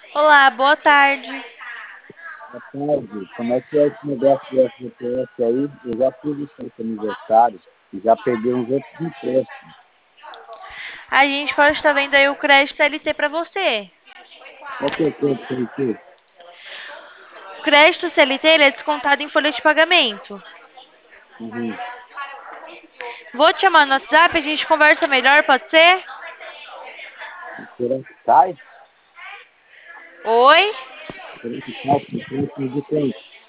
Olá, boa tarde. Boa tarde. Como é que é esse negócio do FGTS aí? Eu já fiz esse aniversário e já peguei uns outros empréstimos. A gente pode estar vendo aí o crédito CLT para você. Qual que é o crédito CLT? O crédito CLT ele é descontado em folha de pagamento. Uhum. Vou te chamar no WhatsApp, a gente conversa melhor, pode ser? Será que cai? Oi? Será que cai com empréstimo de quem?